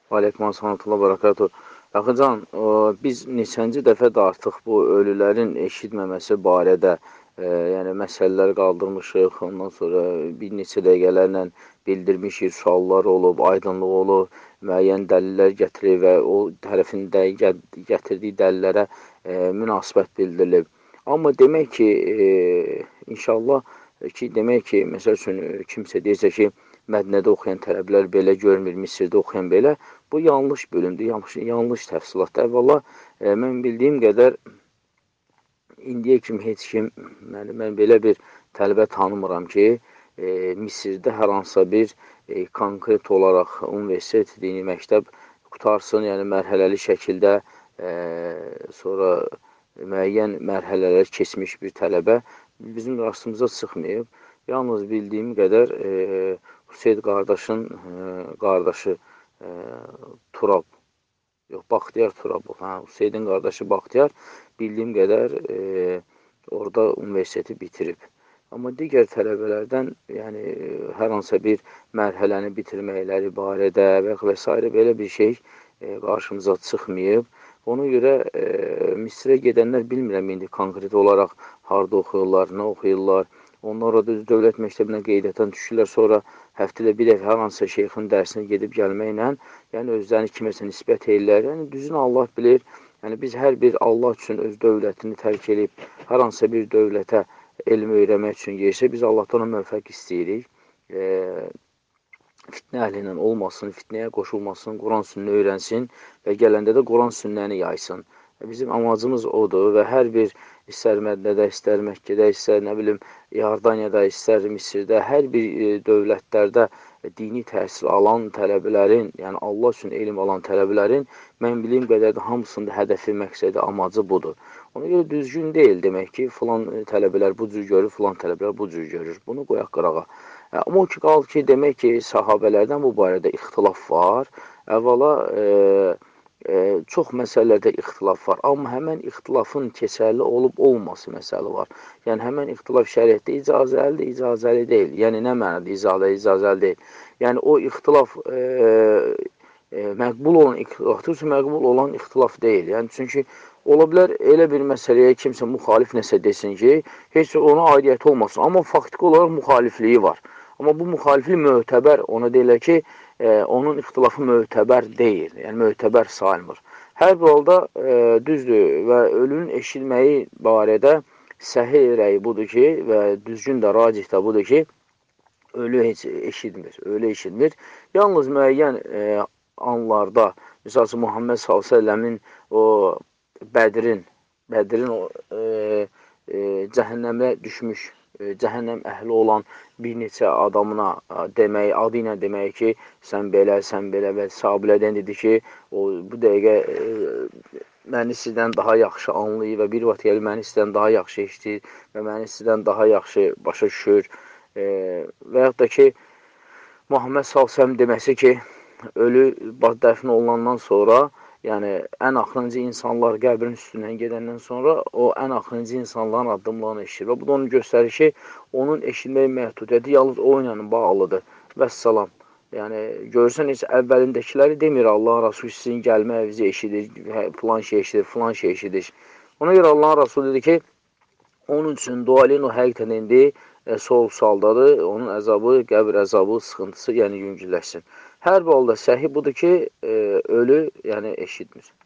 Aleyküm salamətullah barakatuh. Axıcan, biz neçənci dəfə də artıq bu ölülərin eşitməməsi barədə yəni məsələlər qaldırmışıq. Ondan sonra bir neçə dəqiqələrlə bildirmişik, suallar olub, aydınlıq olub, müəyyən dəlillər gətirib və o tərəfin gətirdiyi dəlillərə münasibət bildirilib. Amma demək ki, inşallah ki, demək ki, məsəl üçün kimsə deyirsə ki, Mədnədə oxuyan tələbələr belə görmür, Misirdə oxuyan belə. Bu yanlış bölümdür, yanlış təfsilatdır. Əvvəla, mən bildiyim qədər indiyə kimi heç kim, mən belə bir tələbə tanımıram ki, Misirdə hər hansısa bir konkret olaraq universitet, dini məktəb qutarsın, yəni mərhələli şəkildə sonra müəyyən mərhələlər keçmiş bir tələbə bizim qarşımıza çıxmayıb. Yalnız bildiyim qədər Hüseyd qardaşın qardaşı Turab, yox, Baxtiyar Turabov, Hüseydin qardaşı Baxtiyar bildiyim qədər orada universiteti bitirib. Amma digər tələbələrdən, yəni hər hansısa bir mərhələni bitirməkləri barədə və s. belə bir şey qarşımıza çıxmayıb. Ona görə Misirə gedənlər bilmirəm indi konkret olaraq harada oxuyurlar, nə oxuyurlar. Onlar orada dövlət məktəbinə qeydiyyatdan düşürlər, sonra həftədə bir dəfə hər hansısa şeyxin dərsinə gedib gəlməklə, yəni özlərini kiməsə nisbət edirlər. Yəni düzünü Allah bilir. Yəni biz hər bir Allah üçün öz dövlətini tərk edib, hər hansısa bir dövlətə elm öyrənmək üçün yersə, biz Allahdan müvəffəq istəyirik. Fitnə əhli ilə olmasın, fitnəyə qoşulmasın, Quran sünnə öyrənsin və gələndə də Quran sünnəni yaysın. Bizim amacımız odur və hər bir istər Mədnədə, istər Məkkədə, istər nə bilim Yardaniyada, istər Misirdə, hər bir dövlətlərdə dini təhsil alan tələbələrin, yəni Allah üçün elm alan tələbələrin mən bildiyim qədər də hamısında hədəfi, məqsədi, amacı budur. Ona görə düzgün deyil demək ki, filan tələbələr bu cür görür, filan tələbələr bu cür görür. Bunu qoyaq qırağa. Amma o ki, qaldı ki, demək ki, sahabələrdən bu barədə ixtilaf var. Əvvəla çox məsələlərdə ixtilaf var, amma həmən ixtilafın keçərli olub-olması məsələ var. Yəni, həmən ixtilaf şəriətdə icazəlidir, icazəli deyil. Yəni, nə mənada icazəli deyil? Yəni, o ixtilaf məqbul olan ixtilafdır, məqbul olan ixtilaf deyil. Yəni, çünki ola bilər elə bir məsələyə kimsə müxalif nəsə desin ki, heç ona aidiyyəti olmasın, amma faktiki olaraq müxalifliyi var. Amma bu müxaliflik mötəbər, ona deyilər ki, onun ixtilafı mötəbər deyil, yəni mötəbər sayılmır. Hər bir halda düzdür və ölünün eşitməyi barədə səhih rəyi budur ki, və düzgün də racih də budur ki, ölü heç eşitmir, ölü eşitmir. Yalnız müəyyən anlarda, misal Muhammed s.ə.v-in o Bədrin o cəhənnəmə düşmüş, cəhənnəm əhli olan bir neçə adamına demək, adı ilə demək ki, sən belə və sahabilərdən dedi ki, bu dəqiqə məni sizdən daha yaxşı anlayır və bir vaxt gəlir məni sizdən daha yaxşı eşitir və məni sizdən daha yaxşı başa düşür və yaxud da ki, Muhammed s.ə.v deməsi ki, ölü dəfn olunandan sonra, yəni ən axırıncı insanlar qəbrin üstündən gedəndən sonra o ən axırıncı insanların addımlarını eşitir. Və bu da onu göstərir ki, onun eşitmək məhdudiyyəti yalnız o ilə bağlıdır. Vəssalam. Yəni, görürsən, heç əvvəlindəkiləri demir Allah Rasulü sizin gəlməyinizi eşidir, filan şey eşidir, filan şey eşidir. Ona görə Allah Rasulü dedi ki, onun üçün dua eləyin, o həqiqətən indi soğuk saldadır, onun əzabı, qəbir əzabı, sıxıntısı, yəni yüngülləşsin. Hər bir halda səhih budur ki, ölü yəni eşitmir.